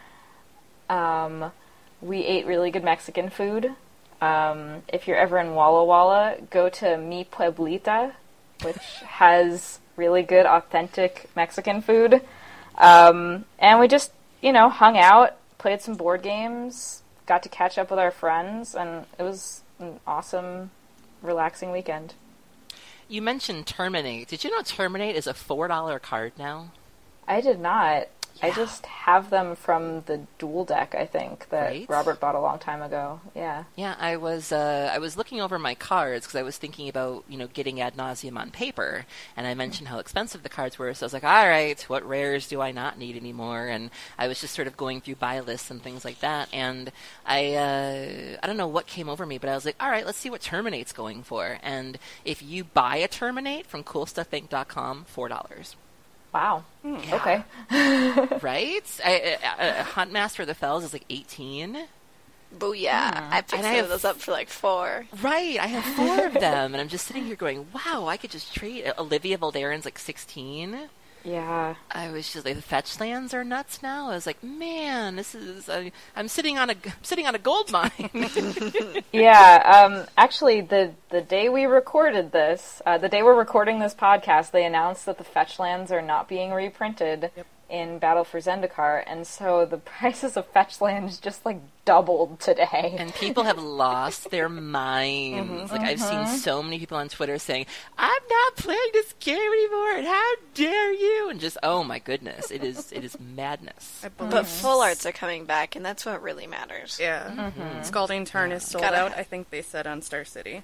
We ate really good Mexican food. If you're ever in Walla Walla, go to Mi Pueblita, which has really good, authentic Mexican food. And we just, hung out, played some board games, got to catch up with our friends, and it was an awesome, relaxing weekend. You mentioned Terminate. Did you know Terminate is a $4 card now? I did not. Yeah. I just have them from the Duel deck, I think, that Right? Robert bought a long time ago. Yeah. Yeah, I was looking over my cards because I was thinking about, getting Ad Nauseam on paper, and I mentioned how expensive the cards were, so I was like, all right, what rares do I not need anymore? And I was just sort of going through buy lists and things like that, and I don't know what came over me, but I was like, all right, let's see what Terminate's going for. And if you buy a Terminate from CoolStuffInc.com, $4. Wow. Yeah. Okay. Right? Huntmaster of the Fells is like 18. Booyah. I picked some of those up for like 4. Right, I have 4 of them, and I'm just sitting here going, wow, I could just trade. Olivia Valderan's like 16. Yeah. I was just like, the fetch lands are nuts now. I was like, man, this is, I'm sitting on a gold mine. Yeah, actually, the day we recorded this, the day we're recording this podcast, they announced that the fetch lands are not being reprinted in Battle for Zendikar, and so the prices of fetch lands just, doubled today. And people have lost their minds. I've seen so many people on Twitter saying, I'm not playing this game anymore, and how dare you? And just, oh my goodness, it is madness. But full arts are coming back, and that's what really matters. Yeah. Scalding Tarn is sold out, I think they said on Star City.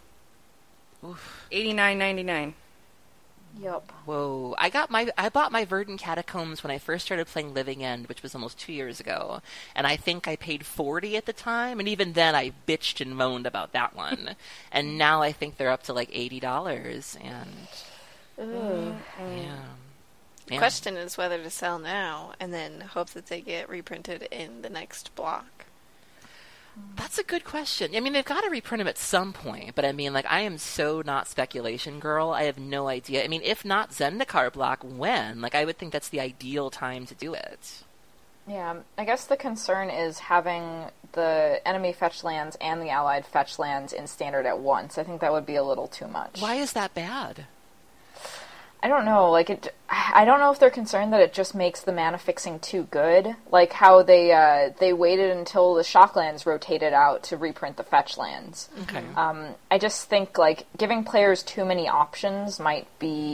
$89.99. Yep. Whoa. I bought my Verdant Catacombs when I first started playing Living End, which was almost 2 years ago. And I think I paid $40 at the time, and even then I bitched and moaned about that one. And now I think they're up to $80, and yeah. The question is whether to sell now and then hope that they get reprinted in the next block. That's a good question. I mean, they've got to reprint them at some point, but I mean, I am so not speculation girl. I have no idea. I mean, if not Zendikar block, when? I would think that's the ideal time to do it. Yeah, I guess the concern is having the enemy fetch lands and the allied fetch lands in standard at once. I think that would be a little too much. Why is that bad? I don't know. I don't know if they're concerned that it just makes the mana fixing too good. Like how they waited until the Shocklands rotated out to reprint the fetch lands. Okay. I just think giving players too many options might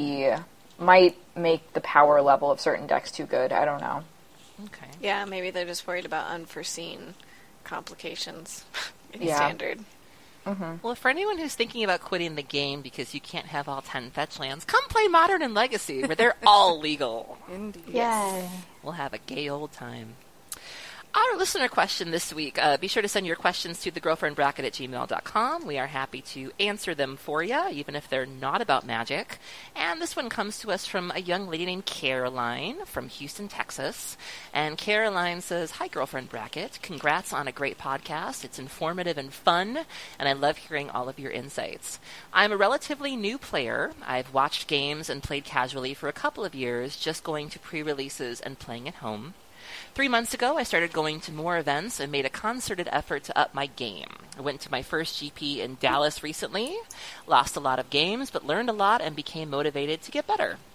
make the power level of certain decks too good. I don't know. Okay. Yeah, maybe they're just worried about unforeseen complications in Yeah. standard. Well, for anyone who's thinking about quitting the game because you can't have all 10 fetch lands, come play Modern and Legacy, where they're all legal. Indeed. Yay. We'll have a gay old time. Our listener question this week, be sure to send your questions to thegirlfriendbracket@gmail.com. We are happy to answer them for you, even if they're not about magic. And this one comes to us from a young lady named Caroline from Houston, Texas. And Caroline says, "Hi, Girlfriend Bracket. Congrats on a great podcast. It's informative and fun, and I love hearing all of your insights. I'm a relatively new player. I've watched games and played casually for a couple of years, just going to pre-releases and playing at home. 3 months ago, I started going to more events and made a concerted effort to up my game. I went to my first GP in Dallas recently, lost a lot of games, but learned a lot and became motivated to get better.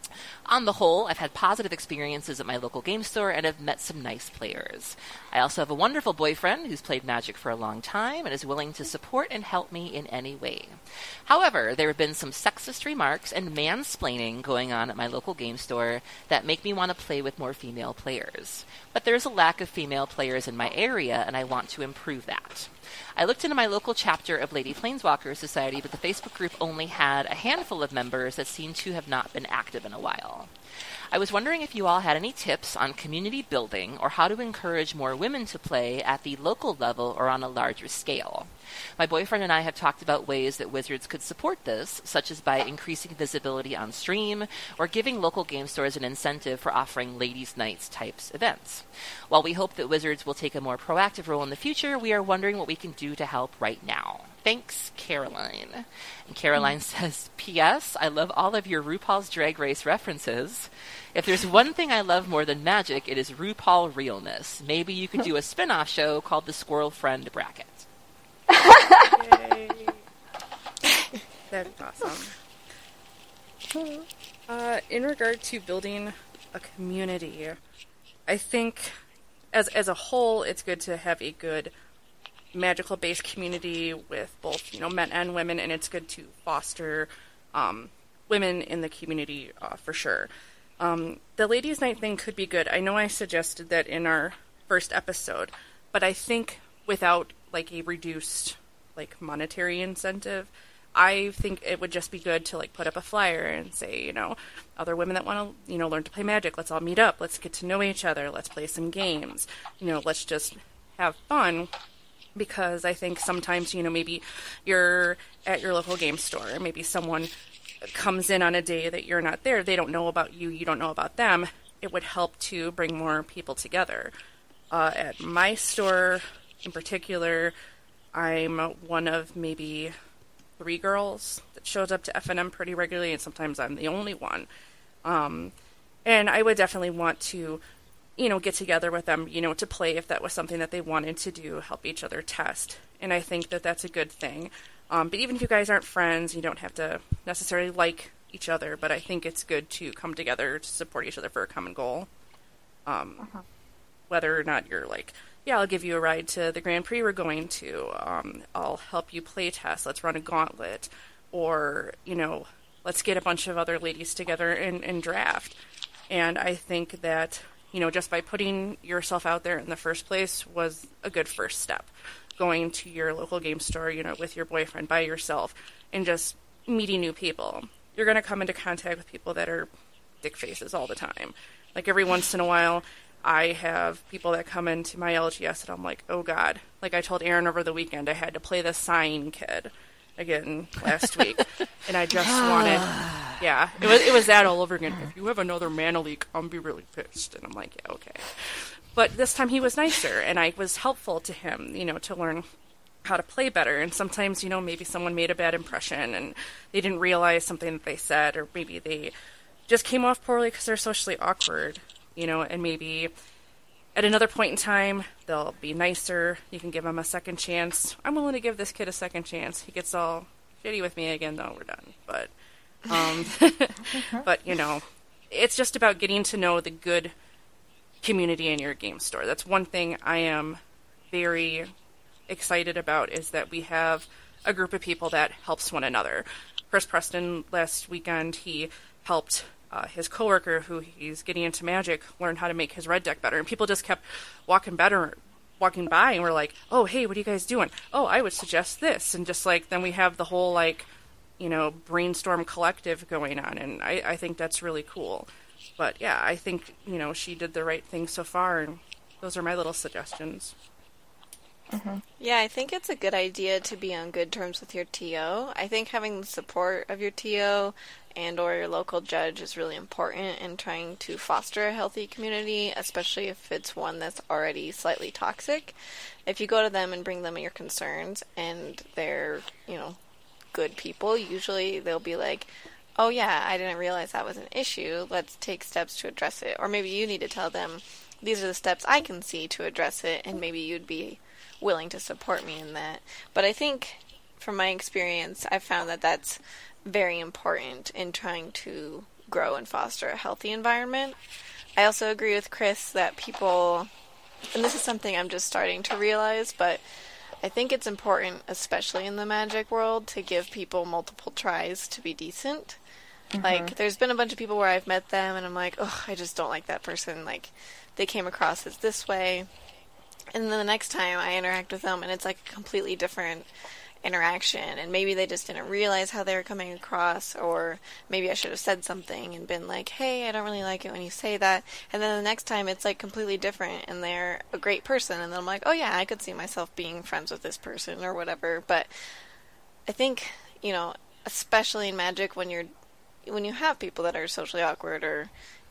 On the whole, I've had positive experiences at my local game store and have met some nice players. I also have a wonderful boyfriend who's played Magic for a long time and is willing to support and help me in any way. However, there have been some sexist remarks and mansplaining going on at my local game store that make me want to play with more female players. But there is a lack of female players in my area, and I want to improve that. I looked into my local chapter of Lady Planeswalker Society, but the Facebook group only had a handful of members that seem to have not been active in a while. I was wondering if you all had any tips on community building or how to encourage more women to play at the local level or on a larger scale. My boyfriend and I have talked about ways that Wizards could support this, such as by increasing visibility on stream or giving local game stores an incentive for offering ladies' nights types events. While we hope that Wizards will take a more proactive role in the future, we are wondering what we can do to help right now. Thanks, Caroline. And Caroline says, P.S. I love all of your RuPaul's Drag Race references. If there's one thing I love more than magic, it is RuPaul realness. Maybe you could do a spin-off show called The Squirrel Friend Bracket. Yay. That'd be awesome. In regard to building a community, I think as a whole, it's good to have a good magical-based community with both, men and women, and it's good to foster women in the community for sure. The Ladies' Night thing could be good. I know I suggested that in our first episode, but I think without a reduced monetary incentive, I think it would just be good to put up a flyer and say, other women that want to learn to play Magic, let's all meet up, let's get to know each other, let's play some games, let's just have fun. Because I think sometimes, maybe you're at your local game store, and maybe someone comes in on a day that you're not there, they don't know about you, you don't know about them. It would help to bring more people together. At my store in particular, I'm one of maybe 3 girls that shows up to FNM pretty regularly, and sometimes I'm the only one. And I would definitely want to get together with them, to play if that was something that they wanted to do, help each other test. And I think that that's a good thing. But even if you guys aren't friends, you don't have to necessarily like each other, but I think it's good to come together to support each other for a common goal. Whether or not you're I'll give you a ride to the Grand Prix we're going to, I'll help you play test, let's run a gauntlet, or, let's get a bunch of other ladies together and draft. And I think that just by putting yourself out there in the first place was a good first step. Going to your local game store, with your boyfriend, by yourself, and just meeting new people. You're going to come into contact with people that are dick faces all the time. Every once in a while, I have people that come into my LGS and I'm like, oh God. I told Aaron over the weekend I had to play the Sign Kid again last week. And I just wanted... Yeah, it was that all over again. If you have another Mana Leak, I'm be really pissed. And I'm like, yeah, okay. But this time he was nicer, and I was helpful to him, to learn how to play better. And sometimes, maybe someone made a bad impression, and they didn't realize something that they said, or maybe they just came off poorly because they're socially awkward, and maybe at another point in time, they'll be nicer. You can give them a second chance. I'm willing to give this kid a second chance. He gets all shitty with me again, though, we're done. But... but, it's just about getting to know the good community in your game store. That's one thing I am very excited about, is that we have a group of people that helps one another. Chris Preston, last weekend, he helped his coworker, who he's getting into Magic, learn how to make his red deck better. And people just kept walking by, and we're like, oh, hey, what are you guys doing? Oh, I would suggest this. And just then we have the whole, brainstorm collective going on, and I think that's really cool. But yeah, I think, she did the right thing so far, and those are my little suggestions. Mm-hmm. Yeah, I think it's a good idea to be on good terms with your TO. I think having the support of your TO and or your local judge is really important in trying to foster a healthy community, especially if it's one that's already slightly toxic. If you go to them and bring them your concerns, and they're, good people, usually they'll be like, oh yeah, I didn't realize that was an issue, let's take steps to address it. Or maybe you need to tell them, these are the steps I can see to address it, and maybe you'd be willing to support me in that. But I think, from my experience, I've found that that's very important in trying to grow and foster a healthy environment. I also agree with Chris that people, and this is something I'm just starting to realize, but I think it's important, especially in the magic world, to give people multiple tries to be decent. Like, there's been a bunch of people where I've met them and I'm like, oh, I just don't like that person. Like, they came across as this way. And then the next time I interact with them and it's like a completely different interaction, and maybe they just didn't realize how they were coming across, or maybe I should have said something and been like, hey, I don't really like it when you say that. And then the next time it's like completely different and they're a great person, and then I'm like, oh yeah, I could see myself being friends with this person or whatever. But I think, you know, especially in magic, when you have people that are socially awkward or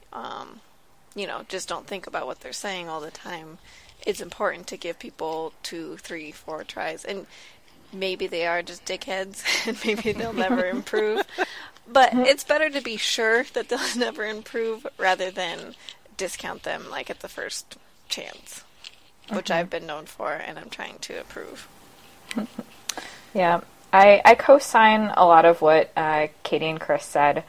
you know, just don't think about what they're saying all the time, it's important to give people 2, 3, 4 tries. And maybe they are just dickheads and maybe they'll never improve. But it's better to be sure that they'll never improve rather than discount them like at the first chance, which I've been known for and I'm trying to improve. Yeah, I co-sign a lot of what Katie and Chris said.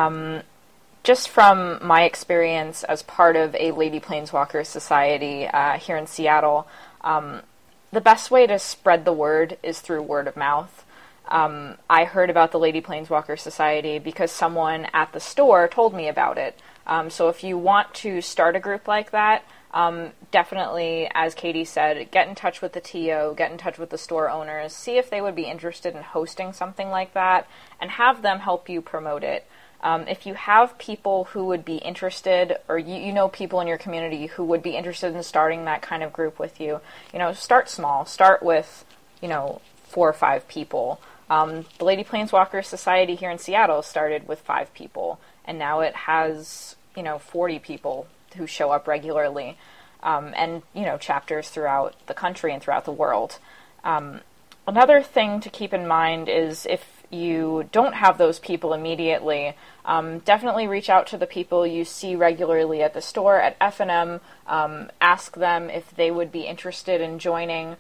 Just from my experience as part of a Lady Planeswalker society here in Seattle, the best way to spread the word is through word of mouth. I heard about the Lady Planeswalker Society because someone at the store told me about it. So if you want to start a group like that, definitely, as Katie said, get in touch with the TO, get in touch with the store owners, see if they would be interested in hosting something like that, and have them help you promote it. If you have people who would be interested, or you know people in your community who would be interested in starting that kind of group with you, you know, start small. Start with, 4 or 5 people. The Lady Planeswalker Society here in Seattle started with 5 people, and now it has, 40 people who show up regularly, and, chapters throughout the country and throughout the world. Another thing to keep in mind is if you don't have those people immediately, definitely reach out to the people you see regularly at the store, at F&M. Ask them if they would be interested in joining.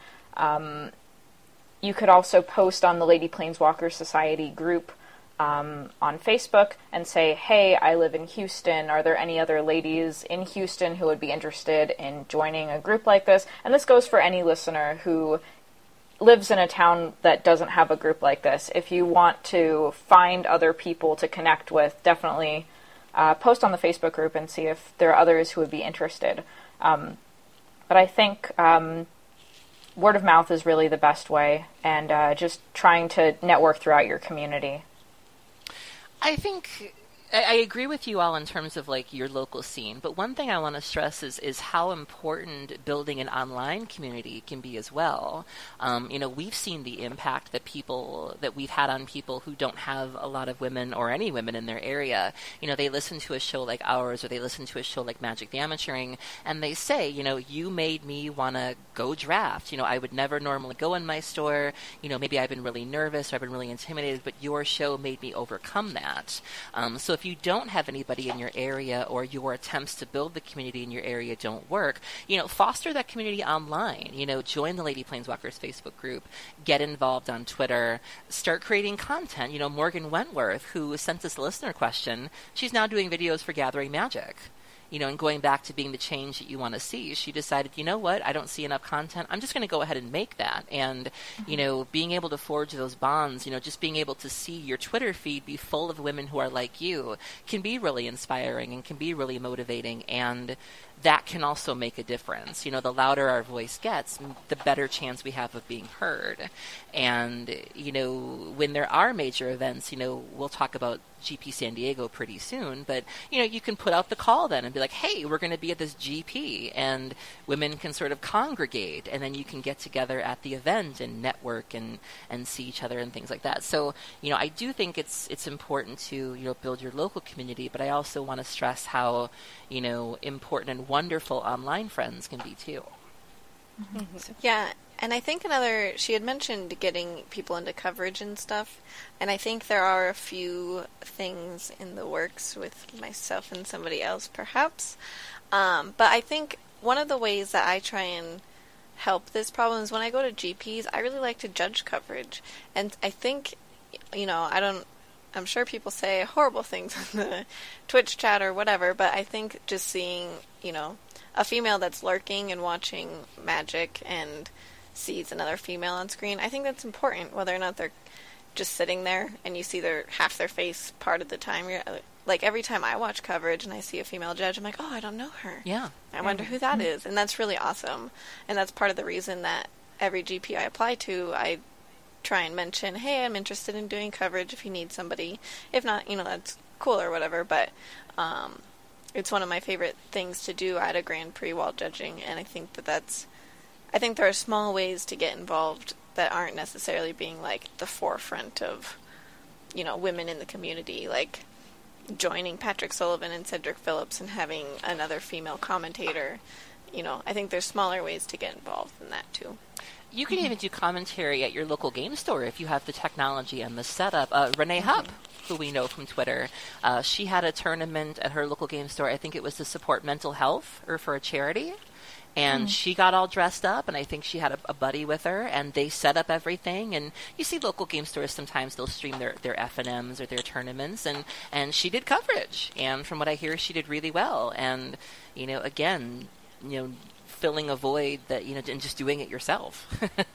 You could also post on the Lady Planeswalker Society group on Facebook and say, hey, I live in Houston. Are there any other ladies in Houston who would be interested in joining a group like this? And this goes for any listener who lives in a town that doesn't have a group like this. If you want to find other people to connect with, definitely post on the Facebook group and see if there are others who would be interested. But I think word of mouth is really the best way, and just trying to network throughout your community. I think I agree with you all in terms of like your local scene, but one thing I want to stress is how important building an online community can be as well. We've seen the impact that we've had on people who don't have a lot of women or any women in their area. They listen to a show like ours, or they listen to a show like Magic the Amateuring, and they say, you made me want to go draft. I would never normally go in my store. Maybe I've been really nervous or I've been really intimidated, but your show made me overcome that. So if you don't have anybody in your area, or your attempts to build the community in your area don't work, foster that community online. Join the Lady Planeswalkers Facebook group, get involved on Twitter, start creating content. Morgan Wentworth, who sent us a listener question, she's now doing videos for Gathering Magic. And going back to being the change that you want to see, she decided, you know what, I don't see enough content. I'm just going to go ahead and make that. And, being able to forge those bonds, just being able to see your Twitter feed be full of women who are like you can be really inspiring and can be really motivating. And that can also make a difference. The louder our voice gets, the better chance we have of being heard. And, when there are major events, we'll talk about GP San Diego pretty soon, but, you can put out the call then and be like, hey, we're going to be at this GP, and women can sort of congregate, and then you can get together at the event and network and see each other and things like that. So, I do think it's important to, build your local community, but I also want to stress how, important and wonderful online friends can be too. Mm-hmm. Yeah, and I think she had mentioned getting people into coverage and stuff, and I think there are a few things in the works with myself and somebody else, perhaps. But I think one of the ways that I try and help this problem is when I go to GPs, I really like to judge coverage. And I think, I'm I'm sure people say horrible things in the Twitch chat or whatever, but I think just seeing, a female that's lurking and watching Magic and sees another female on screen, I think that's important, whether or not they're just sitting there and you see half their face part of the time. Like, every time I watch coverage and I see a female judge, I'm like, oh, I don't know her. Yeah. I wonder who that is. And that's really awesome. And that's part of the reason that every GP I apply to, I try and mention, hey, I'm interested in doing coverage if you need somebody. If not, that's cool or whatever. But it's one of my favorite things to do at a Grand Prix while judging. And I think I think there are small ways to get involved that aren't necessarily being, like, the forefront of, women in the community. Like, joining Patrick Sullivan and Cedric Phillips and having another female commentator. I think there's smaller ways to get involved in that, too. You can even do commentary at your local game store if you have the technology and the setup. Renee Hupp, who we know from Twitter, she had a tournament at her local game store. I think it was to support mental health or for a charity. And she got all dressed up, and I think she had a buddy with her, and they set up everything. And you see local game stores, sometimes they'll stream their FNMs or their tournaments, and she did coverage. And from what I hear, she did really well. And, again, filling a void that, and just doing it yourself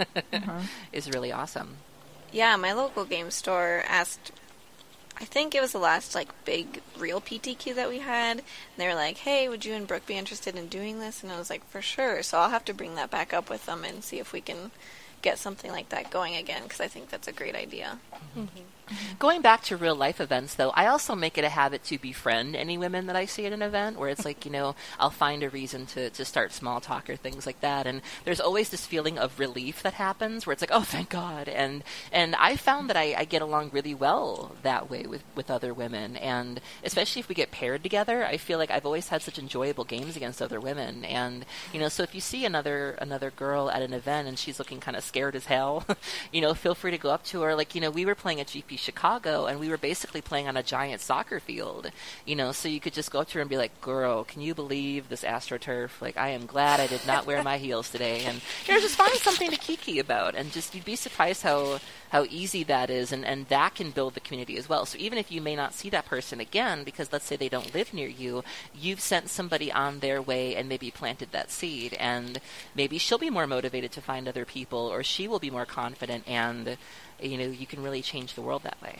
is really awesome. Yeah, my local game store asked, I think it was the last, big real PTQ that we had. And they were like, hey, would you and Brooke be interested in doing this? And I was like, for sure. So I'll have to bring that back up with them and see if we can get something like that going again, because I think that's a great idea. Going back to real life events, though, I also make it a habit to befriend any women that I see at an event, where it's like, I'll find a reason to start small talk or things like that. And there's always this feeling of relief that happens where it's like, oh, thank God. And I found that I get along really well that way with other women. And especially if we get paired together, I feel like I've always had such enjoyable games against other women. And, so if you see another girl at an event and she's looking kind of scared as hell, feel free to go up to her. Like, we were playing at GP Chicago, and we were basically playing on a giant soccer field, so you could just go up to her and be like, girl, can you believe this AstroTurf? Like, I am glad I did not wear my heels today. And just find something to kiki about, and just, you'd be surprised how easy that is, and that can build the community as well. So even if you may not see that person again, because let's say they don't live near you, you've sent somebody on their way and maybe planted that seed, and maybe she'll be more motivated to find other people, or she will be more confident, and you can really change the world that way.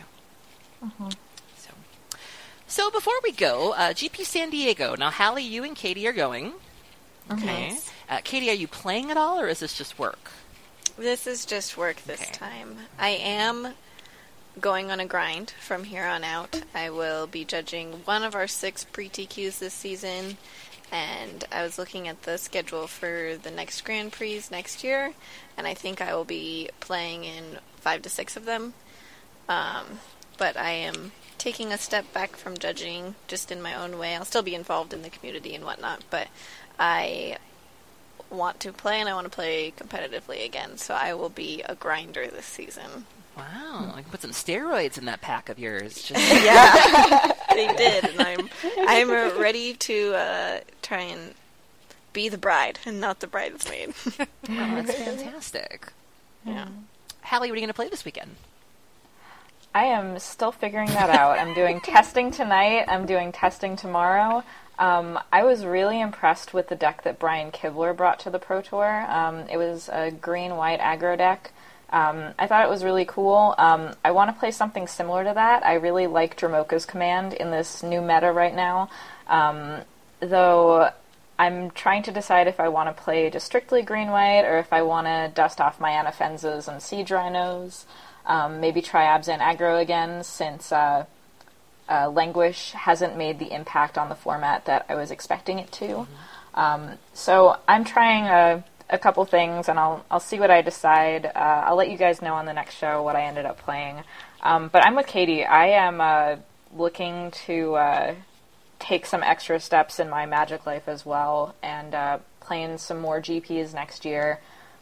So before we go, GP San Diego. Now, Hallie, you and Katie are going. Okay. Katie, are you playing at all, or is this just work? This is just work this time. I am going on a grind from here on out. I will be judging one of our 6 pre-TQs this season, and I was looking at the schedule for the next Grand Prix next year, and I think I will be playing in 5 to 6 of them. But I am taking a step back from judging just in my own way. I'll still be involved in the community and whatnot, but I want to play, and I want to play competitively again, so I will be a grinder this season. Wow, I can put some steroids in that pack of yours. Yeah, they did, and I'm ready to try and be the bride and not the bridesmaid. Oh, that's fantastic. Yeah. Hallie, what are you going to play this weekend? I am still figuring that out. I'm doing testing tonight. I'm doing testing tomorrow. I was really impressed with the deck that Brian Kibler brought to the Pro Tour. It was a green-white aggro deck. I thought it was really cool. I want to play something similar to that. I really like Dramoka's Command in this new meta right now. Though I'm trying to decide if I want to play just strictly green-white or if I want to dust off my Anafenzas and Siege Rhinos. Maybe try Abzan aggro again, since Languish hasn't made the impact on the format that I was expecting it to. So I'm trying a couple things, and I'll see what I decide. I'll let you guys know on the next show what I ended up playing. But I'm with Katie. I am looking to take some extra steps in my Magic life as well, and playing some more GPs next year.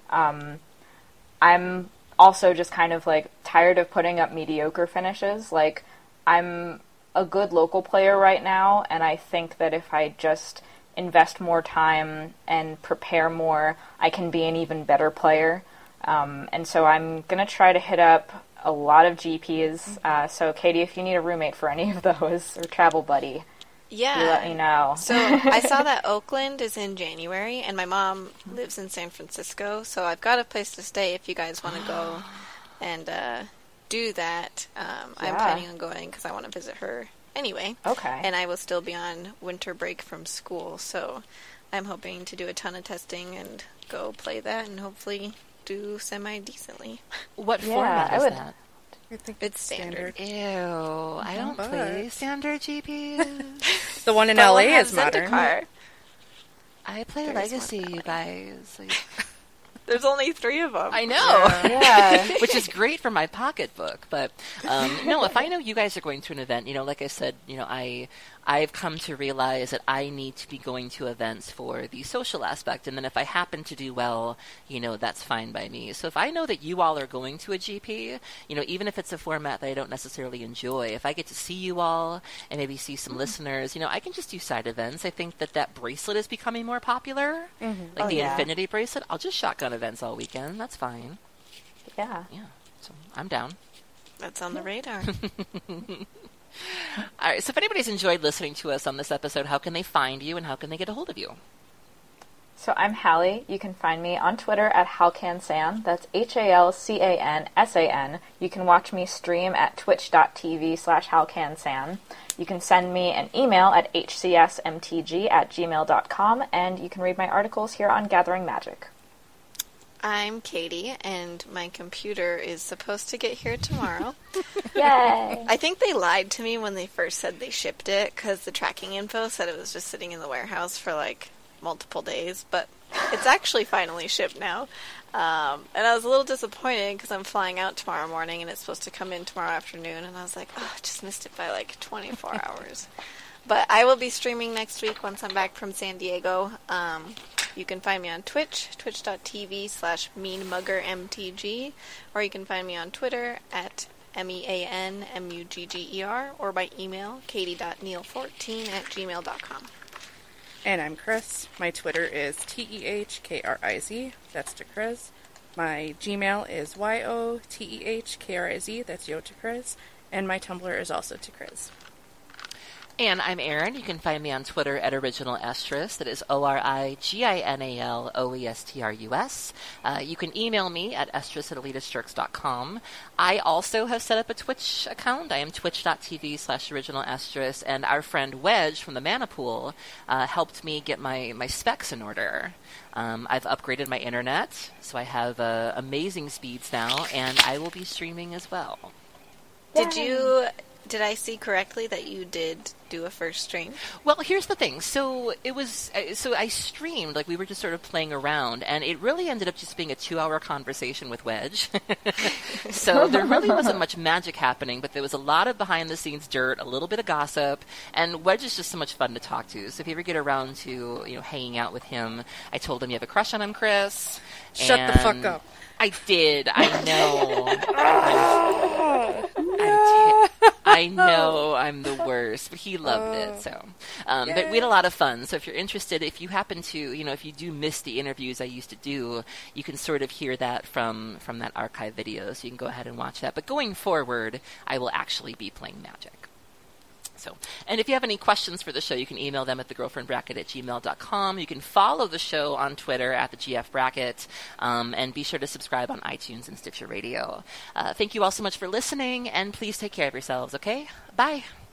I'm also just kind of tired of putting up mediocre finishes. I'm a good local player right now, and I think that if I just invest more time and prepare more, I can be an even better player. And so I'm going to try to hit up a lot of GPs. So, Katie, if you need a roommate for any of those or travel buddy, Yeah. you let me know. So I saw that Oakland is in January, and my mom lives in San Francisco, so I've got a place to stay if you guys want to go and do that. I'm planning on going because I want to visit her anyway. Okay. And I will still be on winter break from school, so I'm hoping to do a ton of testing and go play that and hopefully do semi-decently. What Yeah, format I is would- that? I think It's standard. Ew, I don't But- play standard GPs. The one in But LA we'll have is modern. Zendikar. I play There's Legacy, one you guys. Like, There's only 3 of them. I know. Yeah. Which is great for my pocketbook, but no, if I know you guys are going to an event, like I said, I've come to realize that I need to be going to events for the social aspect, and then if I happen to do well, that's fine by me. So if I know that you all are going to a GP, even if it's a format that I don't necessarily enjoy, if I get to see you all and maybe see some listeners, I can just do side events. I think that bracelet is becoming more popular, like the yeah. Infinity bracelet. I'll just shotgun events all weekend. That's fine. Yeah. Yeah, so I'm down. That's on the radar. All right, so if anybody's enjoyed listening to us on this episode, how can they find you and how can they get a hold of you? So I'm Hallie. You can find me on Twitter at HalCanSan. That's HalCanSan. You can watch me stream at twitch.tv/HalCanSan. You can send me an email at hcsmtg@gmail.com, and you can read my articles here on Gathering Magic. I'm Katie, and my computer is supposed to get here tomorrow. Yay! I think they lied to me when they first said they shipped it, because the tracking info said it was just sitting in the warehouse for, multiple days, but it's actually finally shipped now. And I was a little disappointed, because I'm flying out tomorrow morning, and it's supposed to come in tomorrow afternoon, and I was like, oh, I just missed it by, 24 hours. But I will be streaming next week once I'm back from San Diego. You can find me on Twitch, twitch.tv/meanmuggermtg, or you can find me on Twitter at MEANMUGGER, or by email, katie.neal14@gmail.com. And I'm Chris. My Twitter is TEHKRIZ. That's to Chris. My Gmail is YOTEHKRIZ. That's Yo to Chris. And my Tumblr is also to Chris. And I'm Erin. You can find me on Twitter at Original Estrus. That is ORIGINALOESTRUS. You can email me at estrus@elitistjerks.com. I also have set up a Twitch account. I am twitch.tv/Original Estrus. And our friend Wedge from the Mana Pool helped me get my specs in order. I've upgraded my internet, so I have amazing speeds now, and I will be streaming as well. Did I see correctly that you did do a first stream? Well, here's the thing. So I streamed, we were just sort of playing around, and it really ended up just being a 2-hour conversation with Wedge. So there really wasn't much magic happening, but there was a lot of behind-the-scenes dirt, a little bit of gossip, and Wedge is just so much fun to talk to. So if you ever get around to hanging out with him, I told him you have a crush on him, Chris. Shut the fuck up. I did. I know. I know I'm the worst, but he loved it. So, but we had a lot of fun. So if you're interested, if you happen to, if you do miss the interviews I used to do, you can sort of hear that from that archive video. So you can go ahead and watch that. But going forward, I will actually be playing Magic. So, and if you have any questions for the show, you can email them at thegirlfriendbracket@gmail.com. You can follow the show on Twitter at the GF Bracket, and be sure to subscribe on iTunes and Stitcher Radio. Thank you all so much for listening, and please take care of yourselves, okay? Bye.